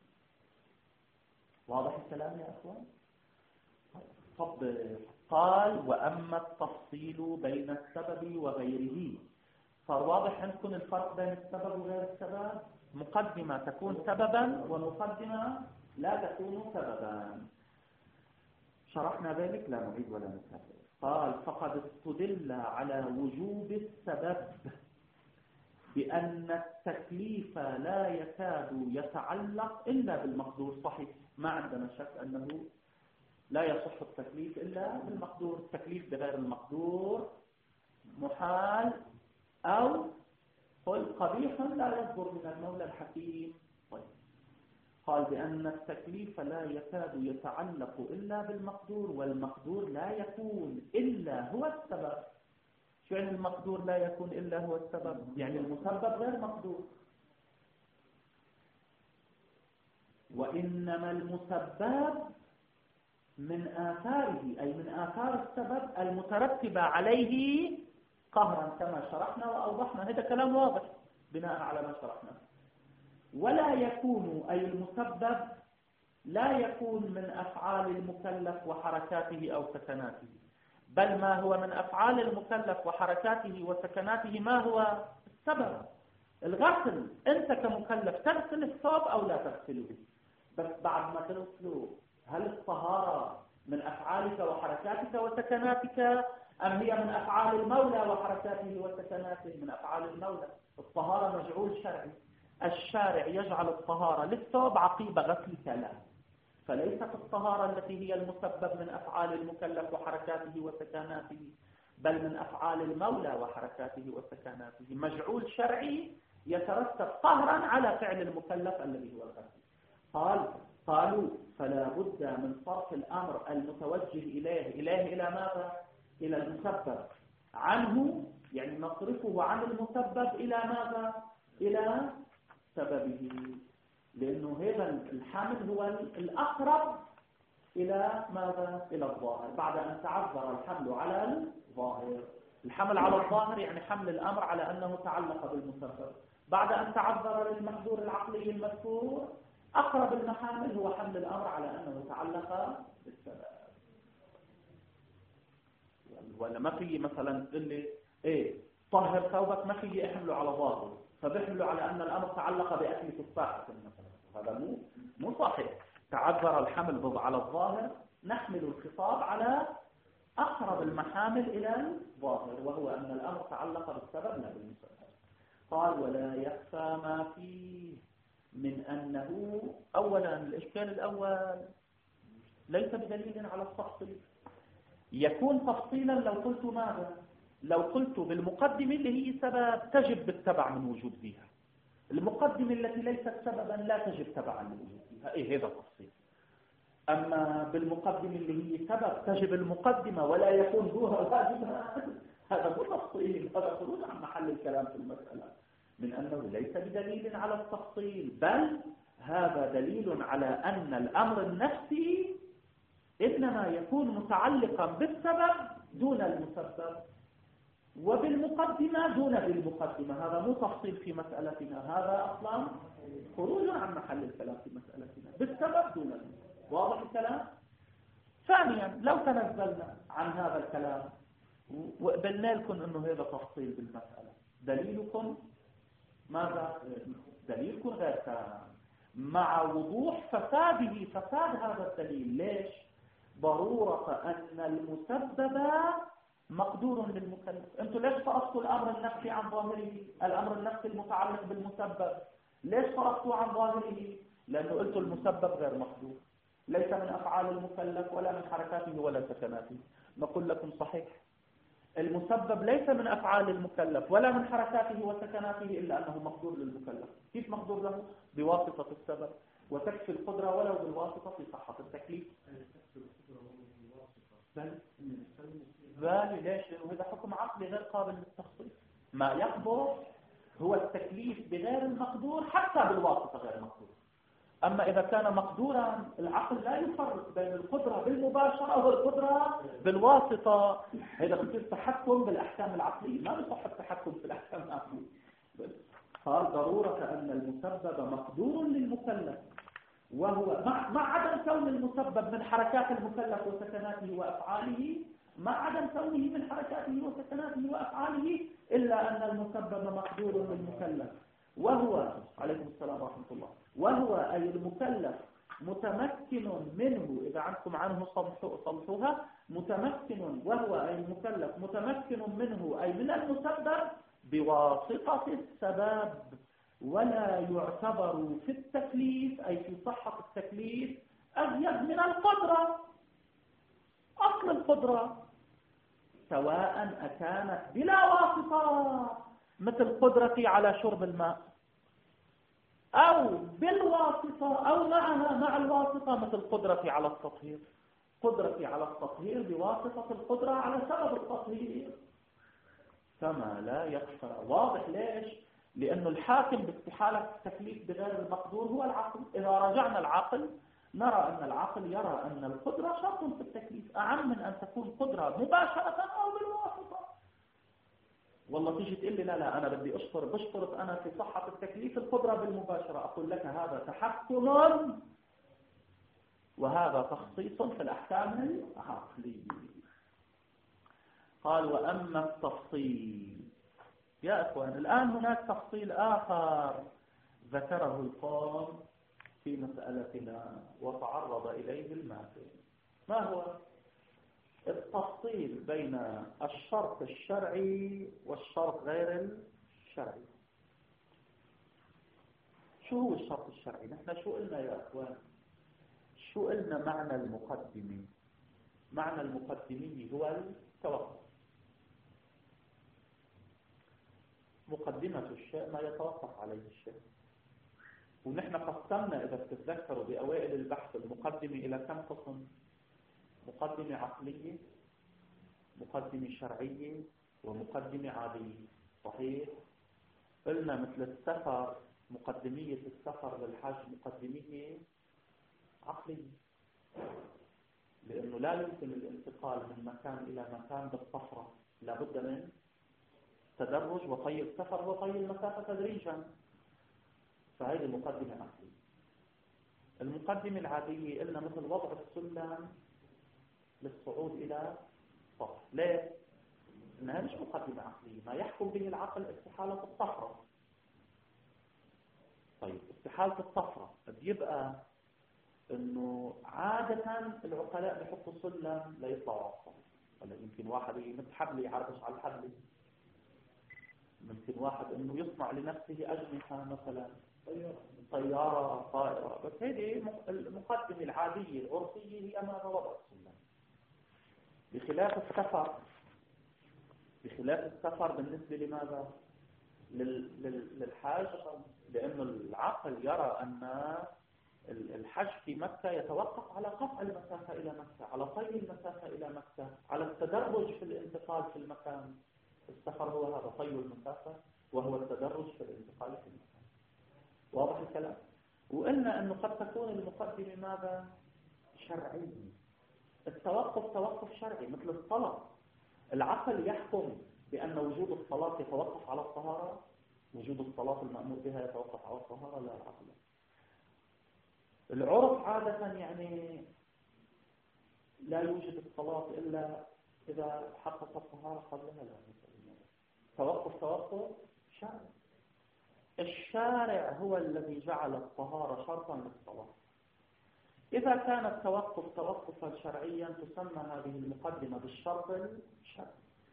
واضح الكلام يا أخوان؟ تفضل. قال وأما التفصيل بين السبب وغيره. صار واضح عندكم الفرق بين السبب وغير السبب؟ مقدمة تكون سببا ومقدمة لا تكون سببا. شرحنا ذلك، لا نعيد ولا نكرر. قال فقد استدل على وجوب السبب بأن التكليف لا يكاد يتعلق إلا بالمقدور. صحيح، ما عندنا شك أنه لا يصح التكليف إلا بالمقدور. التكليف بغير المقدور محال أو قل قبيح لا يصدر من المولى الحكيم. طيب. قال بأن التكليف لا يكاد يتعلق إلا بالمقدور، والمقدور لا يكون إلا هو السبب. شو يعني المقدور لا يكون إلا هو السبب؟ يعني المسبب غير مقدور. وإنما المسبب من آثاره، أي من آثار السبب المترتبة عليه قهرا كما شرحنا وأوضحنا. هذا كلام واضح بناء على ما شرحنا. ولا يكون، أي المسبب لا يكون من أفعال المكلف وحركاته أو سكناته، بل ما هو من أفعال المكلف وحركاته وسكناته ما هو السبب. الغسل، أنت كمكلف تغسل الثوب أو لا تغسله، بس بعد ما تغسله هل الطهارة من أفعالك وحركاتك وسكناتك أم هي من أفعال المولى وحركاته وسكناته؟ من أفعال المولى. الطهارة مجعول شرعي، الشارع يجعل الطهارة للثوب عقيب غسلك له، فليست الطهارة التي هي المسبب من أفعال المكلف وحركاته وسكناته، بل من أفعال المولى وحركاته وسكناته. مجعول شرعي يترتب قهرا على فعل المكلف الذي هو الغسل. قالوا فلا بد من صرف الأمر المتوجه إليه إلى ماذا؟ إلى المسبب عنه، يعني نصرفه عن المسبب إلى ماذا؟ إلى سببه، لأنه هذا الحمل هو الأقرب إلى ماذا؟ إلى الظاهر. بعد أن تعذر الحمل على الظاهر، الحمل على الظاهر يعني حمل الأمر على أنه تعلق بالمسبب. بعد أن تعذر للمحذور العقلي المذكور، أقرب المحامل هو حمل الأمر على أنه تعلق بالسبب. ولا ما في مثلا تقول لي إيه طهر ثوبك، ما في يحمله على ظاهره، فبيحمله على أن الأمر تعلق بأكل تفاحة مثلا. هذا مو صحيح. تعذر الحمل على الظاهر، نحمل الخطاب على أقرب المحامل إلى الظاهر، وهو أن الأمر تعلق بالسبب لا بالمسبب. قال ولا يخفى ما فيه من أنه أولا الإشكال الأول ليس بدليل على التفصيل. يكون تفصيلا لو قلت ماذا؟ لو قلت بالمقدمة اللي هي سبب تجب بالتبع من وجود فيها، المقدمة التي ليست سببا لا تجب تبعا من وجود فيها. إيه هذا التفصيل. أما بالمقدمة اللي هي سبب تجب المقدمة ولا يكون ذوها واجبا، هذا مو تفصيل، هذا خروج عن محل الكلام في المسألة، من أنه ليس بدليل على التفصيل، بل هذا دليل على أن الأمر النفسي إنما يكون متعلقا بالسبب دون المسبب، وبالمقدمة دون بالمقدمة. هذا مو تفصيل في مسألتنا، هذا أصلا خروج عن محل الكلام في مسألتنا، بالسبب دون المسبب. واضح الكلام؟ ثانيا لو تنزلنا عن هذا الكلام وقبلنا لكم أنه هذا تفصيل بالمسألة، دليلكم ماذا؟ دليلكم غير تام، مع وضوح فساد هذا الدليل. ليش؟ ضرورة أن المسبب مقدور للمكلف. أنتم ليش صرفتوا الأمر النفسي عن ظاهره؟ الأمر النفسي المتعلق بالمسبب ليش صرفتوا عن ظاهره؟ لأنه قلتوا المسبب غير مقدور، ليس من أفعال المكلف ولا من حركاته ولا سكناته. نقول لكم صحيح، المسبب ليس من أفعال المكلف ولا من حركاته وسكناته إلا أنه مقدور للمكلف. كيف مقدور له؟ بواسطة السبب، وتكفي القدرة ولو بالواسطة في صحة التكليف. بالي ليش؟ لأنه هذا حكم عقلي غير قابل للتخصيص. ما يقدر هو التكليف بغير المقدور حتى بالواسطة غير مقدور. أما إذا كان مقدورا العقل لا يفرق بين القدرة بالمباشرة والقدرة بالواسطة. هذا بصير تحكم بالأحكام العقلية، ما بصح التحكم في الأحكام العقلية. قال ضرورة أن المسبب مقدور للمكلف، وهو مع عدم كون المسبب من حركات المكلف وسكناته وأفعاله، مع عدم كونه من حركاته وسكناته وأفعاله، إلا أن المسبب مقدور للمكلف، وهو عليكم السلام ورحمة الله، وهو أي المكلف متمكن منه. إذا عندكم عنه صلحوها، متمكن، وهو أي المكلف متمكن منه أي من المسبب بواسطة السبب، ولا يعتبر في التكليف أي في صحة التكليف أزيد من القدرة. أصل القدرة سواء أكانت بلا واسطة مثل قدرتي على شرب الماء، أو بالواسطة أو معها مع الواسطة مثل قدرتي على التطهير. قدرتي على التطهير بواسطة القدرة على سبب التطهير، كما لا يخفى. واضح ليش؟ لأنه الحاكم باستحالة التكليف بغير المقدور هو العقل. إذا رجعنا العقل نرى أن العقل يرى أن القدرة شرط في التكليف أعم من أن تكون قدرة مباشرة أو بالواسطة. والله تيجي تقول لي لا أنا بدي بشترط أنا في صحة التكليف القدرة بالمباشرة. أقول لك هذا تحكم وهذا تخصيص في الأحكام العقلية. قال وأما التفصيل يا أخوان، الآن هناك تفصيل آخر ذكره القوم في مسألتنا وتعرض إليه الماثل. ما هو؟ التفصيل بين الشرط الشرعي والشرط غير الشرعي. شو هو الشرط الشرعي؟ نحن شو قلنا يا أخوان؟ شو قلنا معنى المقدمة؟ معنى المقدمة هو التوقف. مقدمة الشيء ما يتوقف عليه الشيء. ونحن قسمنا إذا تتذكروا بأوائل البحث المقدمة إلى كم قسم؟ مقدمة عقلية، مقدمة شرعية، ومقدمة عادية. صحيح؟ قلنا مثل السفر، مقدمية السفر للحج مقدمية عقلية، لأنه لا يمكن الانتقال من مكان إلى مكان بالطفرة، لابد من تدرج وطي السفر وطي المسافة تدريجا. فهذه مقدمة عقلية. المقدمة العادية قلنا مثل وضع السلم للصعود إلى السطح. ليه؟ إنها مش مقدمة عقلية، ما يحكم به العقل استحالة الطفرة. طيب استحالة الطفرة بيبقى إنه عادة العقلاء بيحطوا سلم ليطلعوا على السطح. ولا يمكن واحد يمد حبل يعربش على الحبل، ممكن واحد إنه يصنع لنفسه أجنحة مثلا، طيارة، طائرة. بس هذه المقدمة العادية العرفية هي أمام وضع السلم. بخلاف السفر، بخلاف السفر بالنسبة لماذا؟ للحاج، لأن العقل يرى أن الحج في مكة يتوقف على قطع المسافة إلى مكة، على طي المسافة إلى مكة، على التدرج في الانتقال في المكان. السفر هو هذا طي المسافة، وهو التدرج في الانتقال في المكان. واضح الكلام؟ وقلنا أنه قد تكون المقدمة ماذا؟ شرعية. التوقف توقف شرعي مثل الصلاة. العقل يحكم بأن وجود الصلاة يتوقف على الطهارة، وجود الصلاة المأمور بها يتوقف على الطهارة، لا العقل. العرف عادة يعني لا يوجد الصلاة إلا إذا حقق الطهارة قبلها. لا توقف شرعي. الشارع هو الذي جعل الطهارة شرطا للصلاة. إذا كان التوقف توقفا شرعيا تسمى هذه المقدمة بالشرط الشرعي.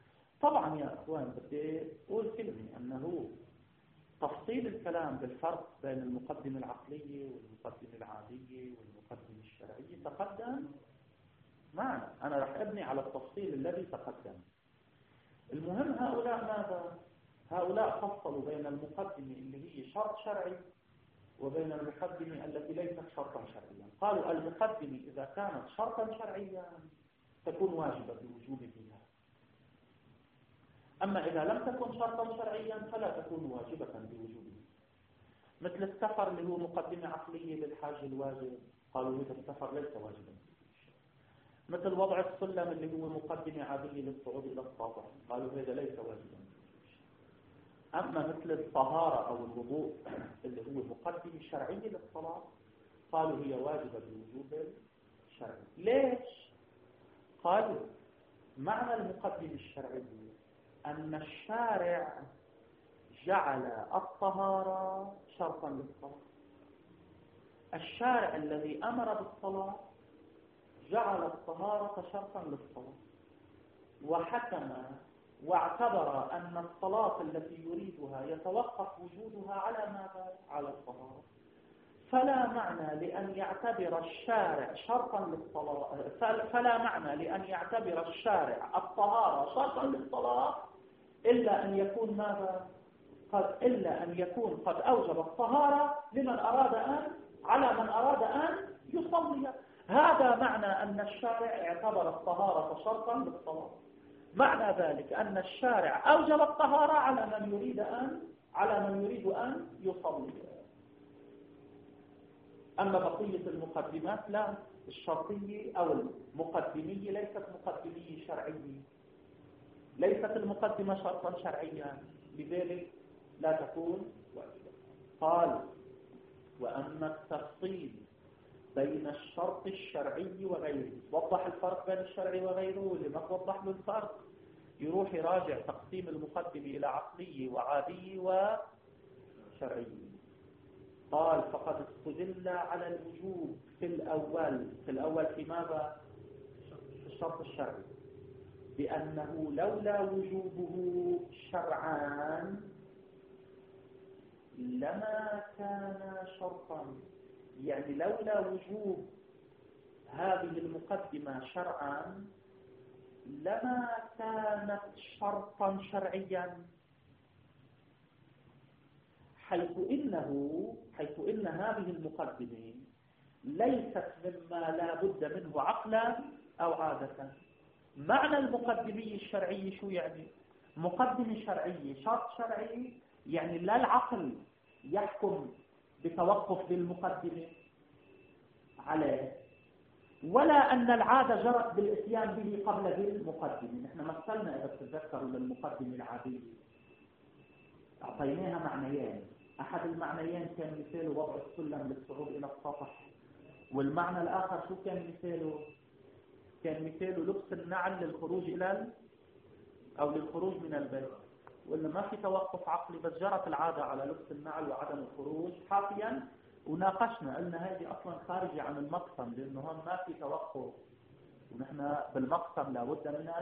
طبعا يا أخوان بدي أقول كلمة أنه تفصيل الكلام بالفرق بين المقدمة العقلية والمقدمة العادية والمقدمة الشرعية تقدم معنا. أنا رح أبني على التفصيل الذي تقدم. المهم هؤلاء ماذا؟ هؤلاء فصلوا بين المقدمة اللي هي شرط شرعي وبين المقدمة التي ليست شرطا شرعيا. قالوا المقدمة إذا كانت شرطا شرعيا تكون واجبة بوجوب فيها، أما إذا لم تكن شرطا شرعيا فلا تكون واجبة بوجوبه. مثل السفر اللي هو مقدمة عقلية للحاج الواجب، قالوا هذا السفر ليس واجبا. مثل وضع السلم اللي هو مقدمة عادية للصعود إلى السطح، قالوا هذا ليس واجبا. أما مثل الطهارة أو الوضوء اللي هو مقدمة شرعية للصلاة، قالوا هي واجبة بوجوب الشرعي. ليش؟ قالوا معنى المقدمة الشرعية أن الشارع جعل الطهارة شرطا للصلاة. الشارع الذي أمر بالصلاة جعل الطهارة شرطا للصلاة، وحكم واعتبر أن الصلاة التي يريدها يتوقف وجودها على ماذا؟ على الطهارة. فلا معنى لأن يعتبر الشارع شرطا للصلاة، فلا معنى لأن يعتبر الشارع الطهارة شرطا للصلاة إلا أن يكون ماذا؟ إلا أن يكون قد أوجب الطهارة لمن أراد على من أراد أن يصلي. هذا معنى أن الشارع اعتبر الطهارة شرطا للصلاة. معنى ذلك أن الشارع أوجب الطهارة على من يريد أن يصلي. أما بقية المقدمات لا، الشرطية أو المقدمية ليست مقدمية شرعية، ليست المقدمة شرطا شرعيا، لذلك لا تكون واجبة. قال وأما التفصيل بين الشرط الشرعي وغيره، وضح الفرق بين الشرعي وغيره. واللي ما توضح له الفرق يروح يراجع تقسيم المقدمة إلى عقلية وعادية وشرعية. قال فقد استدل على الوجوب في الأول في ماذا؟ في الشرط الشرعي، بأنه لولا وجوبه شرعان لما كان شرطا. يعني لولا وجوب هذه المقدمة شرعا لما كانت شرطا شرعيا، حيث إن هذه المقدمة ليست مما لا بد منه عقلا أو عادة. معنى المقدمية الشرعية شو يعني؟ مقدمة شرعية شرط شرعي، يعني لا العقل يحكم بتوقف بالمقدمة عليه، ولا أن العادة جرت بالإتيان به قبل بالمقدمة. نحن مثلنا إذا تتذكروا للمقدمة العادية أعطيناها معنيين. أحد المعنيين كان مثاله وضع السلم للصعود إلى السطح، والمعنى الآخر شو كان مثاله؟ كان مثاله لبس النعل للخروج للخروج من البيت. وإلا ما في توقف عقلي، بس جرت العادة على لبس النعل وعدم الخروج حافيا. وناقشنا قلنا هذه أصلا خارجة عن المقسم، لأنه هون ما في توقف، ونحن بالمقسم لابد من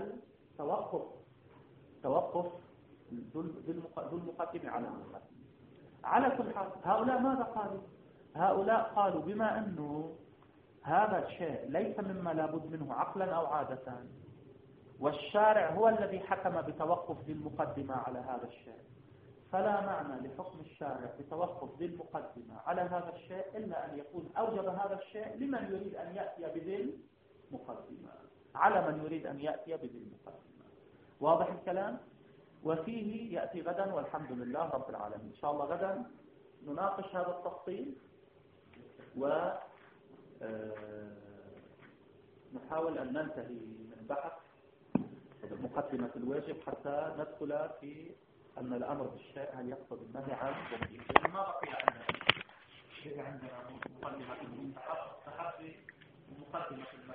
توقف ذو المقدمة على المقدمة. على كل حال هؤلاء ماذا قالوا؟ هؤلاء قالوا بما أنه هذا الشيء ليس مما لابد منه عقلا أو عادة، والشارع هو الذي حكم بتوقف ذي المقدمة على هذا الشيء، فلا معنى لحكم الشارع بتوقف ذي المقدمة على هذا الشيء إلا أن يكون أوجب هذا الشيء لمن يريد أن يأتي بذي المقدمة، على من يريد أن يأتي بذي المقدمة. واضح الكلام؟ وفيه يأتي غدا والحمد لله رب العالمين. إن شاء الله غدا نناقش هذا التفصيل ونحاول أن ننتهي من بحث مقدمة الواجب حتى ندخل في أن الأمر بالشيء هل يقصد النهي عنه ومن ما بقي عندنا مقدمة المقدمة